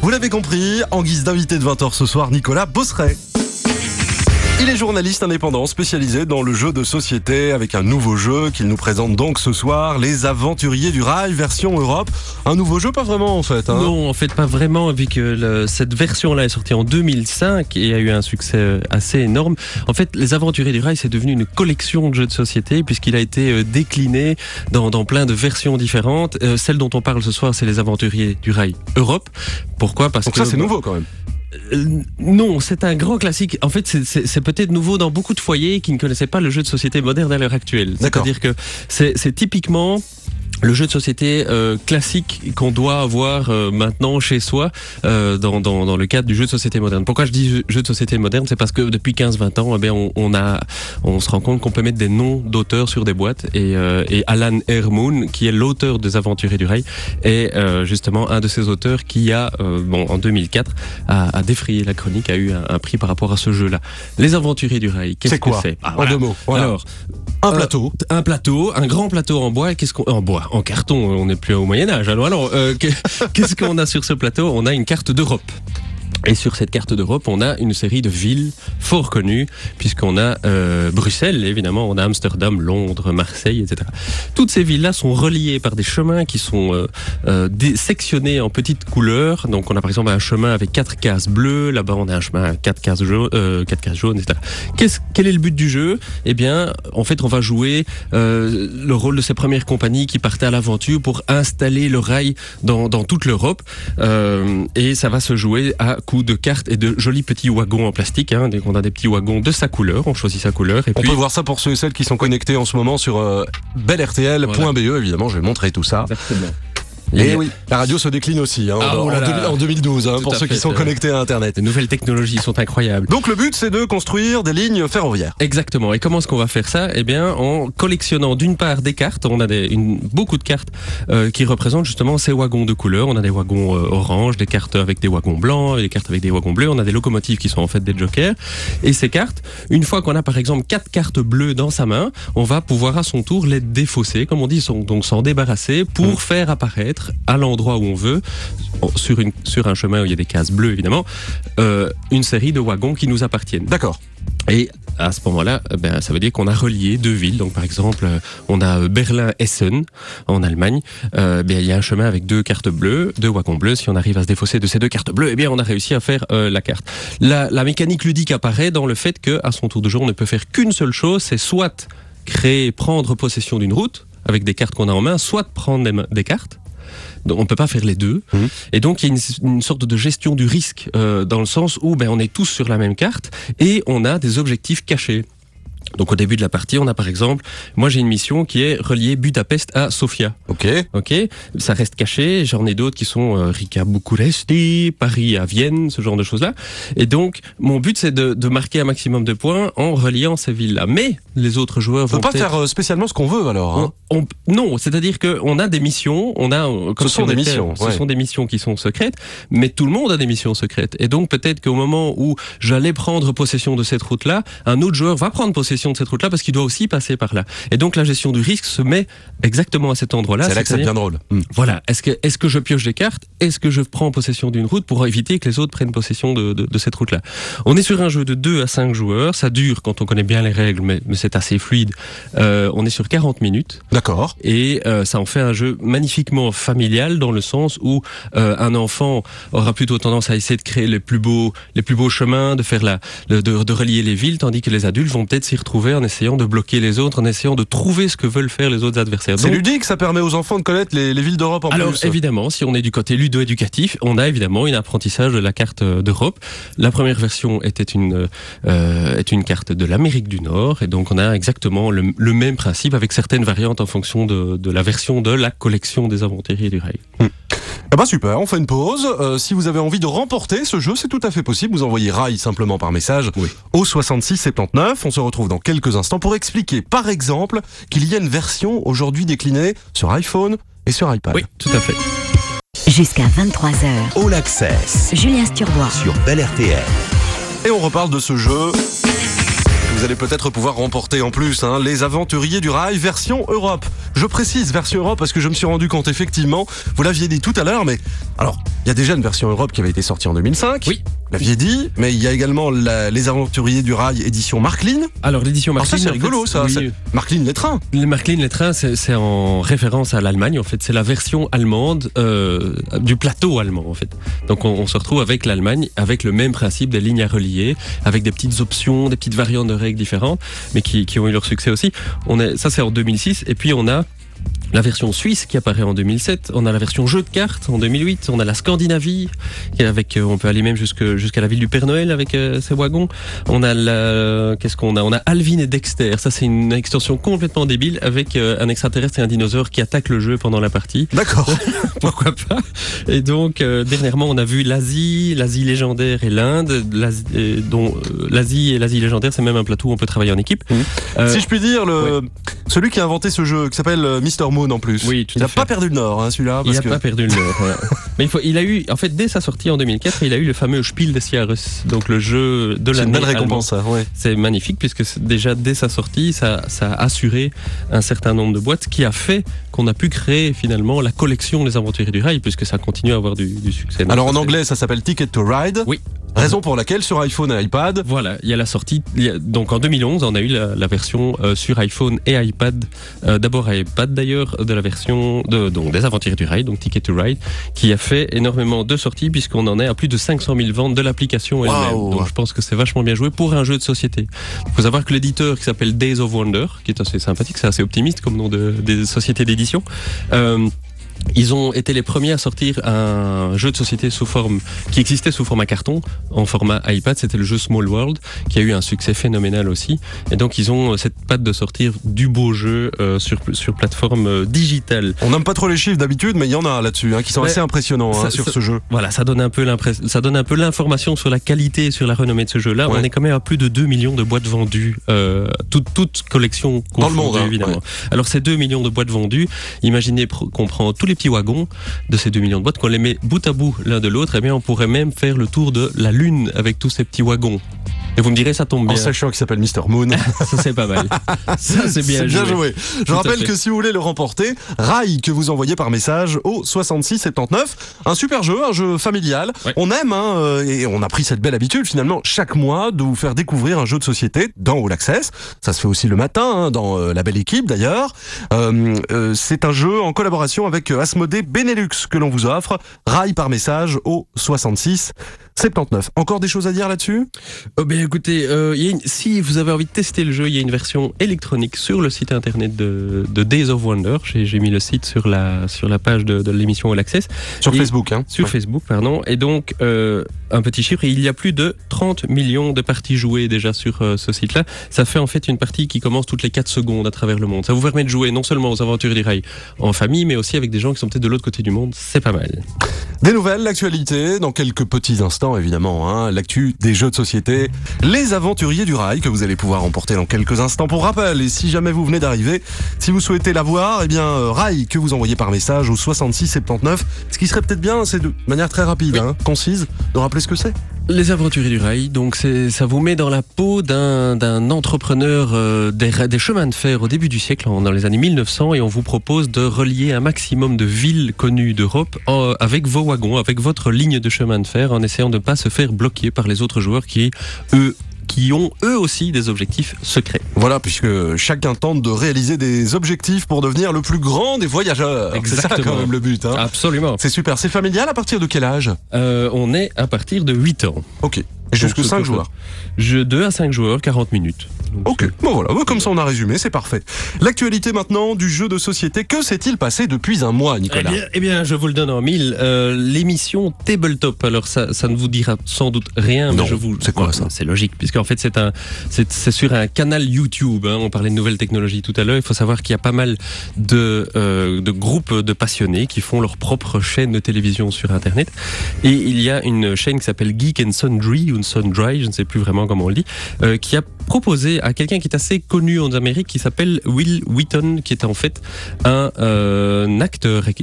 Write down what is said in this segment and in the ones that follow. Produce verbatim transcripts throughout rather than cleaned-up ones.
Vous l'avez compris, en guise d'invité de vingt heures ce soir, Nicolas Bosseret. Il est journaliste indépendant spécialisé dans le jeu de société avec un nouveau jeu qu'il nous présente donc ce soir, Les Aventuriers du Rail version Europe. Un nouveau jeu, pas vraiment en fait. Hein. Non, en fait pas vraiment, vu que le, cette version-là est sortie en deux mille cinq et a eu un succès assez énorme. En fait, Les Aventuriers du Rail, c'est devenu une collection de jeux de société puisqu'il a été décliné dans, dans plein de versions différentes. Euh, celle dont on parle ce soir, c'est Les Aventuriers du Rail Europe. Pourquoi ? Parce donc que ça c'est nouveau quand même. Euh, non, c'est un grand classique. En fait, c'est, c'est, c'est peut-être nouveau dans beaucoup de foyers qui ne connaissaient pas le jeu de société moderne à l'heure actuelle. D'accord. C'est-à-dire que c'est, c'est typiquement le jeu de société euh, classique qu'on doit avoir euh, maintenant chez soi euh, dans, dans, dans le cadre du jeu de société moderne. Pourquoi je dis jeu de société moderne ? C'est parce que depuis quinze vingt ans, eh bien, on, on, a, on se rend compte qu'on peut mettre des noms d'auteurs sur des boîtes. Et, euh, et Alan Hermoun, qui est l'auteur des Aventuriers du Rail, est euh, justement un de ces auteurs qui a, euh, bon, en deux mille quatre, a, a défrayé la chronique, a eu un, un prix par rapport à ce jeu-là. Les Aventuriers du Rail, qu'est-ce c'est quoi que c'est ? Ah, En voilà. deux mots. Voilà. Alors, un plateau. Euh, un plateau, un grand plateau en bois. Qu'est-ce qu'on en bois, en carton. On n'est plus au Moyen-Âge. Alors, alors euh, qu'est-ce qu'on a sur ce plateau ? On a une carte d'Europe. Et sur cette carte d'Europe, on a une série de villes fort connues, puisqu'on a euh, Bruxelles, évidemment, on a Amsterdam, Londres, Marseille, et cetera. Toutes ces villes-là sont reliées par des chemins qui sont euh, euh, sectionnés en petites couleurs. Donc, on a par exemple un chemin avec quatre cases bleues. Là-bas, on a un chemin avec quatre cases jaunes, euh, quatre cases jaunes, et cetera. Qu'est-ce, quel est le but du jeu ? Eh bien, en fait, on va jouer euh, le rôle de ces premières compagnies qui partaient à l'aventure pour installer le rail dans, dans toute l'Europe. Euh, et ça va se jouer à coups de cartes et de jolis petits wagons en plastique. Hein. On a des petits wagons de sa couleur, on choisit sa couleur. Et on puis... peut voir ça pour ceux et celles qui sont connectés en ce moment sur euh, bel R T L point B E, voilà. Évidemment, je vais montrer tout ça. Exactement. Et, et oui, la radio se décline aussi hein, ah, en, oh là là. en deux mille douze hein, pour ceux fait, qui sont connectés à Internet. Les nouvelles technologies sont incroyables. Donc le but c'est de construire des lignes ferroviaires. Exactement. Et comment est-ce qu'on va faire ça ? Eh bien, en collectionnant d'une part des cartes. On a des, une, beaucoup de cartes euh, qui représentent justement ces wagons de couleur. On a des wagons euh, orange, des cartes avec des wagons blancs, des cartes avec des wagons bleus. On a des locomotives qui sont en fait des jokers. Et ces cartes, une fois qu'on a par exemple quatre cartes bleues dans sa main, on va pouvoir à son tour les défausser, comme on dit, donc s'en débarrasser pour mmh. faire apparaître à l'endroit où on veut, sur, une, sur un chemin où il y a des cases bleues évidemment, euh, une série de wagons qui nous appartiennent. D'accord. Et à ce moment-là, ben, ça veut dire qu'on a relié deux villes. Donc par exemple, on a Berlin-Essen en Allemagne. Euh, ben, il y a un chemin avec deux cartes bleues, deux wagons bleus. Si on arrive à se défausser de ces deux cartes bleues, eh bien on a réussi à faire euh, la carte. La, la mécanique ludique apparaît dans le fait qu'à son tour de jeu, on ne peut faire qu'une seule chose, c'est soit créer, prendre possession d'une route avec des cartes qu'on a en main, soit prendre des, des cartes. Donc on ne peut pas faire les deux. Mmh. Et donc il y a une, une sorte de gestion du risque euh, dans le sens où ben, on est tous sur la même carte et on a des objectifs cachés. Donc au début de la partie, on a par exemple, moi j'ai une mission qui est reliée Budapest à Sofia. Ok. Ok. Ça reste caché. J'en ai d'autres qui sont euh, Riga, Bucuresti, Paris à Vienne, ce genre de choses-là. Et donc mon but c'est de, de marquer un maximum de points en reliant ces villes-là. Mais les autres joueurs vont on peut pas peut-être... faire spécialement ce qu'on veut alors. Hein. On, on, non, c'est-à-dire que on a des missions. On a comme ce sont des missions. Ce ouais. sont des missions qui sont secrètes, mais tout le monde a des missions secrètes. Et donc peut-être qu'au moment où j'allais prendre possession de cette route-là, un autre joueur va prendre possession de cette route-là parce qu'il doit aussi passer par là. Et donc la gestion du risque se met exactement à cet endroit-là. C'est là que ça devient drôle. Mmh. Voilà. Est-ce que est-ce que je pioche des cartes ? Est-ce que je prends possession d'une route pour éviter que les autres prennent possession de, de, de cette route-là ? On est sur un jeu de deux à cinq joueurs. Ça dure quand on connaît bien les règles, mais, mais c'est assez fluide. Euh, on est sur quarante minutes. D'accord. Et euh, ça en fait un jeu magnifiquement familial dans le sens où euh, un enfant aura plutôt tendance à essayer de créer les plus beaux, les plus beaux chemins, de faire la, de, de, de relier les villes, tandis que les adultes vont peut-être s'y retrouver en essayant de bloquer les autres, en essayant de trouver ce que veulent faire les autres adversaires. C'est Donc, ludique, ça permet aux enfants de connaître les, les villes d'Europe en alors, plus. Alors évidemment, si on est du côté ludo-éducatif, on a évidemment un apprentissage de la carte d'Europe. La première version était une, euh, est une carte de l'Amérique du Nord, et donc on a exactement le, le même principe avec certaines variantes en fonction de, de la version de la collection des Aventuriers du Rail. Hum. Ah bah super, on fait une pause. Euh, si vous avez envie de remporter ce jeu, c'est tout à fait possible. Vous envoyez Rail simplement par message oui. au soixante-six soixante-dix-neuf. On se retrouve dans quelques instants pour expliquer, par exemple, qu'il y a une version aujourd'hui déclinée sur iPhone et sur iPad. Oui, tout à fait. Jusqu'à vingt-trois heures. All Access. Julien Sturbois. Sur bel R T L. Et on reparle de ce jeu que vous allez peut-être pouvoir remporter en plus hein, les Aventuriers du Rail version Europe. Je précise version Europe parce que je me suis rendu compte effectivement, vous l'aviez dit tout à l'heure, mais alors il y a déjà une version Europe qui avait été sortie en deux mille cinq. Oui. Vous l'aviez dit, mais il y a également la, les Aventuriers du Rail édition Marklin. Alors l'édition Alors Marklin, ça c'est rigolo en fait, ça, oui. c'est Marklin les trains. Les Marklin, les trains, c'est, c'est en référence à l'Allemagne. En fait, c'est la version allemande euh, du plateau allemand. En fait, donc on, on se retrouve avec l'Allemagne, avec le même principe des lignes à relier, avec des petites options, des petites variantes de règles différentes, mais qui, qui ont eu leur succès aussi. On est, ça c'est en deux mille six, et puis on a la version suisse qui apparaît en deux mille sept, on a la version jeu de cartes en deux mille huit, on a la Scandinavie, avec, on peut aller même jusque, jusqu'à la ville du Père Noël avec euh, ses wagons. On a la, qu'est-ce qu'on a? On a Alvin et Dexter. Ça, c'est une extension complètement débile avec euh, un extraterrestre et un dinosaure qui attaquent le jeu pendant la partie. D'accord. Pourquoi pas? Et donc, euh, dernièrement, on a vu l'Asie, l'Asie légendaire et l'Inde, l'Asie, euh, dont euh, l'Asie et l'Asie légendaire, c'est même un plateau où on peut travailler en équipe. Mmh. Euh, si je puis dire, le, ouais. celui qui a inventé ce jeu, qui s'appelle Mister Moon en plus. Oui, tout il à n'a fait. pas perdu le nord, hein, celui-là. Il Parce n'a que... pas perdu le nord. Voilà. Mais il, faut, il a eu, en fait, dès sa sortie en deux mille quatre, il a eu le fameux Spiel des Jahres, donc le jeu de l'année. C'est une belle récompense, ça. Ouais. C'est magnifique puisque déjà dès sa sortie, ça, ça a assuré un certain nombre de boîtes qui a fait qu'on a pu créer finalement la collection des Aventuriers du Rail puisque ça continue à avoir du, du succès. Donc, alors en c'est... anglais, ça s'appelle Ticket to Ride. Oui. Raison pour laquelle sur iPhone et iPad. Voilà, il y a la sortie. Il y a, donc en deux mille onze, on a eu la, la version euh, sur iPhone et iPad. Euh, d'abord iPad d'ailleurs de la version de donc des Aventuriers du Rail, donc Ticket to Ride, qui a fait énormément de sorties puisqu'on en est à plus de cinq cent mille ventes de l'application elle-même. Wow. Donc je pense que c'est vachement bien joué pour un jeu de société. Il faut savoir que l'éditeur qui s'appelle Days of Wonder, qui est assez sympathique, c'est assez optimiste comme nom de des sociétés d'édition. Euh, Ils ont été les premiers à sortir un jeu de société sous forme qui existait sous format carton, en format iPad. C'était le jeu Small World, qui a eu un succès phénoménal aussi. Et donc ils ont cette patte de sortir du beau jeu euh, sur sur plateforme euh, digitale. On n'aime pas trop les chiffres d'habitude, mais il y en a là-dessus hein, qui sont ouais, assez impressionnants ça, hein, sur ça, ce jeu. Voilà, ça donne un peu l'impression, ça donne un peu l'information sur la qualité et sur la renommée de ce jeu-là. Ouais. On est quand même à plus de deux millions de boîtes vendues, euh, toute toute collection confondue, dans le monde hein, évidemment. Ouais. Alors ces deux millions de boîtes vendues, imaginez qu'on prend tous les petits wagons de ces deux millions de boîtes, qu'on les met bout à bout l'un de l'autre, et bien on pourrait même faire le tour de la Lune avec tous ces petits wagons. Et vous me direz, ça tombe bien. En sachant qu'il s'appelle Mister Moon. Ça c'est pas mal. Ça c'est bien, c'est bien joué. Je Tout rappelle que si vous voulez le remporter, Rail que vous envoyez par message au soixante-six soixante-dix-neuf. Un super jeu, un jeu familial. Ouais. On aime, hein, et on a pris cette belle habitude finalement chaque mois de vous faire découvrir un jeu de société dans All Access. Ça se fait aussi le matin, hein, dans euh, la belle équipe d'ailleurs. Euh, euh, c'est un jeu en collaboration avec Asmodée Benelux que l'on vous offre. Rail par message au soixante-six soixante-dix-neuf. Encore des choses à dire là-dessus? Oh ben écoutez, euh, y a une, si vous avez envie de tester le jeu, il y a une version électronique sur le site internet de, de Days of Wonder. J'ai, j'ai mis le site sur la sur la page de, de l'émission All Access. Sur et, Facebook, hein. Sur ouais. Facebook, pardon. Et donc euh, un petit chiffre, il y a plus de trente millions de parties jouées déjà sur euh, ce site-là. Ça fait en fait une partie qui commence toutes les quatre secondes à travers le monde. Ça vous permet de jouer non seulement aux Aventuriers du Rail en famille, mais aussi avec des gens qui sont peut-être de l'autre côté du monde. C'est pas mal. Des nouvelles, l'actualité, dans quelques petits instants évidemment, hein, l'actu des jeux de société, les Aventuriers du Rail que vous allez pouvoir remporter dans quelques instants. Pour rappel, et si jamais vous venez d'arriver, si vous souhaitez l'avoir, eh bien euh, Rail que vous envoyez par message au soixante-six soixante-dix-neuf. Ce qui serait peut-être bien, c'est de manière très rapide, oui. hein, concise, de rappeler ce que c'est. Les Aventuriers du Rail, donc c'est, ça vous met dans la peau d'un, d'un entrepreneur euh, des, des chemins de fer au début du siècle, en, dans les années mille neuf cents, et on vous propose de relier un maximum de villes connues d'Europe en, avec vos wagons, avec votre ligne de chemin de fer, en essayant de ne pas se faire bloquer par les autres joueurs qui, eux, qui ont eux aussi des objectifs secrets. Voilà, puisque chacun tente de réaliser des objectifs pour devenir le plus grand des voyageurs. Exactement. C'est ça quand même le but. Hein. Absolument. C'est super. C'est familial à partir de quel âge? euh, On est à partir de huit ans. Ok. Et jusque cinq joueurs. Je, deux à cinq joueurs, quarante minutes. Donc ok, bon voilà, comme ça on a résumé, c'est parfait. L'actualité maintenant du jeu de société, que s'est-il passé depuis un mois, Nicolas? Eh bien, eh bien je vous le donne en mille. Euh, l'émission Tabletop, alors ça, ça ne vous dira sans doute rien, non, mais je vous... c'est quoi ça? C'est logique, puisqu'en fait c'est un, c'est, c'est sur un canal YouTube, hein, on parlait de nouvelles technologies tout à l'heure, il faut savoir qu'il y a pas mal de, euh, de groupes de passionnés qui font leur propre chaîne de télévision sur Internet, et il y a une chaîne qui s'appelle Geek and Sundry, ou Sundry, je ne sais plus vraiment comment on le dit, euh, qui a proposé à quelqu'un qui est assez connu en Amérique, qui s'appelle Will Wheaton, qui est en fait un, euh, un acteur et,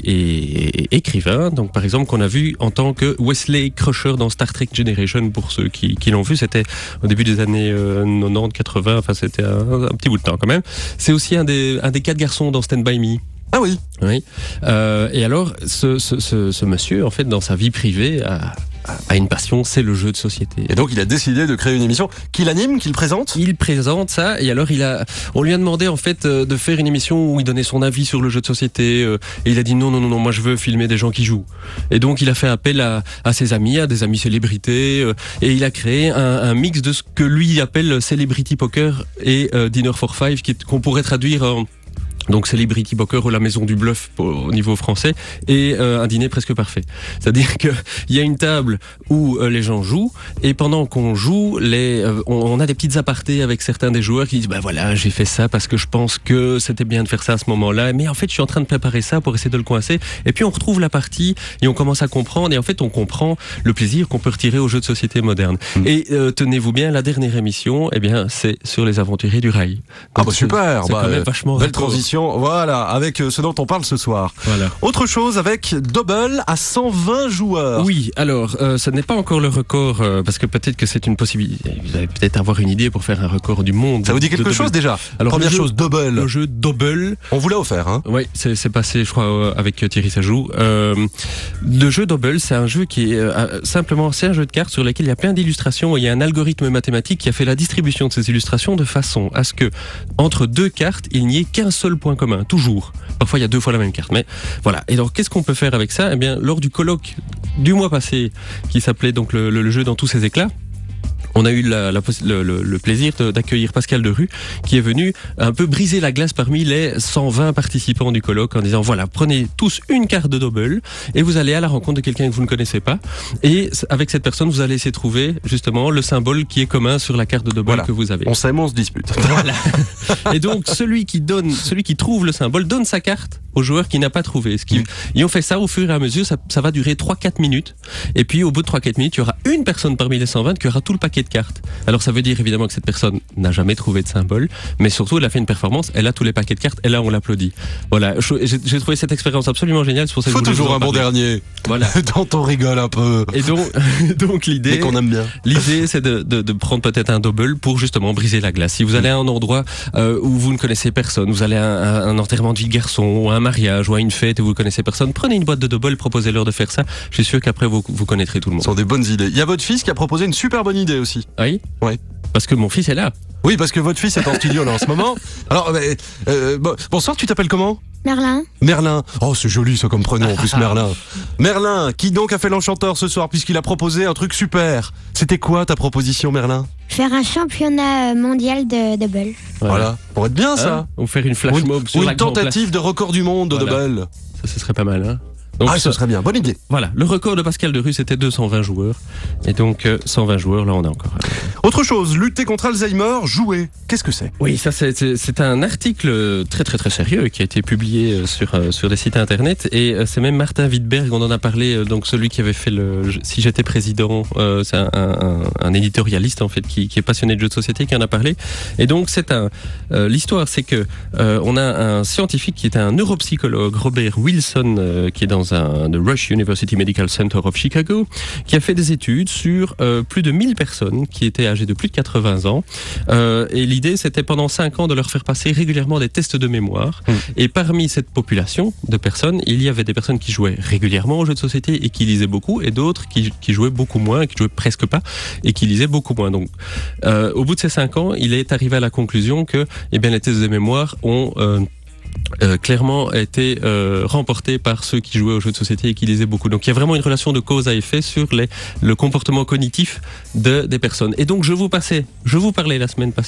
et écrivain, donc par exemple qu'on a vu en tant que Wesley Crusher dans Star Trek Generation, pour ceux qui, qui l'ont vu, c'était au début des années euh, quatre-vingt-dix quatre-vingts, enfin c'était un, un petit bout de temps quand même. C'est aussi un des, un des quatre garçons dans Stand By Me. Ah oui. Oui. Euh, et alors, ce, ce, ce, ce monsieur, en fait, dans sa vie privée, a, a une passion, c'est le jeu de société. Et donc, il a décidé de créer une émission qu'il anime, qu'il présente. Il présente ça, et alors, il a, on lui a demandé, en fait, de faire une émission où il donnait son avis sur le jeu de société, euh, et il a dit non, non, non, non, moi, je veux filmer des gens qui jouent. Et donc, il a fait appel à, à ses amis, à des amis célébrités, euh, et il a créé un, un mix de ce que lui appelle Celebrity Poker et euh, Dinner for Five, qui, qu'on pourrait traduire en donc Celebrity Poker ou la maison du bluff au niveau français, et euh, un dîner presque parfait. C'est-à-dire que il y a une table où euh, les gens jouent, et pendant qu'on joue, les, euh, on, on a des petites apartés avec certains des joueurs qui disent bah voilà, j'ai fait ça parce que je pense que c'était bien de faire ça à ce moment-là, mais en fait je suis en train de préparer ça pour essayer de le coincer. Et puis on retrouve la partie et on commence à comprendre, et en fait on comprend le plaisir qu'on peut retirer aux jeux de société modernes. Mmh. Et euh, tenez-vous bien, la dernière émission, eh bien c'est sur les aventuriers du rail. Donc, ah bah super, c'est bah, quand même vachement belle transition. Voilà, avec ce dont on parle ce soir. Voilà. Autre chose avec Double à cent vingt joueurs. Oui, alors, euh, ce n'est pas encore le record, euh, parce que peut-être que c'est une possibilité. Vous allez peut-être avoir une idée pour faire un record du monde. Ça vous dit quelque chose déjà? Alors, première jeu, chose, Double. Le jeu Double. On vous l'a offert, hein? Oui, c'est, c'est passé, je crois, euh, avec Thierry Sajou. Euh, le jeu Double, c'est un jeu qui est euh, simplement, c'est un jeu de cartes sur lequel il y a plein d'illustrations, et il y a un algorithme mathématique qui a fait la distribution de ces illustrations de façon à ce que, entre deux cartes, il n'y ait qu'un seul point commun, toujours. Parfois, il y a deux fois la même carte, mais voilà. Et donc, qu'est-ce qu'on peut faire avec ça? Eh bien, lors du colloque du mois passé, qui s'appelait donc le, le, le jeu dans tous ses éclats, on a eu la, la, le, le, le plaisir de, d'accueillir Pascal Derue, qui est venu un peu briser la glace parmi les cent vingt participants du colloque en disant voilà, prenez tous une carte de Double et vous allez à la rencontre de quelqu'un que vous ne connaissez pas, et avec cette personne vous allez essayer de trouver justement le symbole qui est commun sur la carte de Double, voilà, que vous avez. On s'aime, on se dispute. Voilà. Et donc celui qui donne, celui qui trouve le symbole donne sa carte au joueur qui n'a pas trouvé. Ce qui, mmh. Et on fait ça au fur et à mesure, ça, ça va durer trois quatre minutes, et puis au bout de trois quatre minutes il y aura une personne parmi les cent vingt qui aura tout le paquet de cartes. Alors ça veut dire évidemment que cette personne n'a jamais trouvé de symbole, mais surtout elle a fait une performance, elle a tous les paquets de cartes, et là on l'applaudit. Voilà, j'ai, j'ai trouvé cette expérience absolument géniale. C'est pour ça que faut toujours un bon dernier. Voilà. Dont on rigole un peu. Et donc, donc l'idée, mais qu'on aime bien. L'idée c'est de, de, de prendre peut-être un Double pour justement briser la glace. Si vous allez à un endroit euh, où vous ne connaissez personne, vous allez à un, un enterrement de vie de garçon, ou à un mariage, ou à une fête où vous ne connaissez personne, prenez une boîte de Double, proposez-leur de faire ça. Je suis sûr qu'après vous, vous connaîtrez tout le monde. Ce sont des bonnes idées. Il y a votre fils qui a proposé une super bonne idée aussi. Ah oui? Ouais. Parce que mon fils est là. Oui, parce que votre fils est en studio là en ce moment. Alors, mais, euh, bon, bonsoir, tu t'appelles comment? Merlin. Merlin. Oh, c'est joli ça comme prénom en plus, Merlin. Merlin, qui donc a fait l'enchanteur ce soir puisqu'il a proposé un truc super. C'était quoi ta proposition, Merlin? Faire un championnat mondial de Double. Voilà, voilà. Pour être bien ça. Hein, ou faire une flash mob sur ou une la tentative de record du monde de voilà. Double. Ça, ce serait pas mal, hein. Donc, ah, ce serait bien, bonne idée. Voilà, le record de Pascal Derue, c'était deux cent vingt joueurs. Et donc, euh, cent vingt joueurs, là, on a encore. Autre chose, lutter contre Alzheimer, jouer. Qu'est-ce que c'est? Oui, ça, c'est, c'est, c'est un article très, très, très sérieux qui a été publié sur, euh, sur des sites internet. Et euh, c'est même Martin Wittberg, on en a parlé, euh, donc celui qui avait fait le Si j'étais président, euh, c'est un, un, un éditorialiste, en fait, qui, qui est passionné de jeux de société, qui en a parlé. Et donc, c'est un. Euh, l'histoire, c'est que euh, on a un scientifique qui est un neuropsychologue, Robert Wilson, euh, qui est dans un The Rush University Medical Center of Chicago, qui a fait des études sur euh, plus de mille personnes qui étaient âgées de plus de quatre-vingts ans, euh, et l'idée c'était pendant cinq ans de leur faire passer régulièrement des tests de mémoire. Mmh. Et parmi cette population de personnes, il y avait des personnes qui jouaient régulièrement aux jeux de société et qui lisaient beaucoup, et d'autres qui, qui jouaient beaucoup moins, qui jouaient presque pas et qui lisaient beaucoup moins. Donc euh, au bout de ces cinq ans, il est arrivé à la conclusion que eh bien, les tests de mémoire ont euh, Euh, clairement a été euh, remporté par ceux qui jouaient aux jeux de société et qui lisaient beaucoup. Donc il y a vraiment une relation de cause à effet sur les, le comportement cognitif de, des personnes. Et donc je vous passais, je vous parlais la semaine passée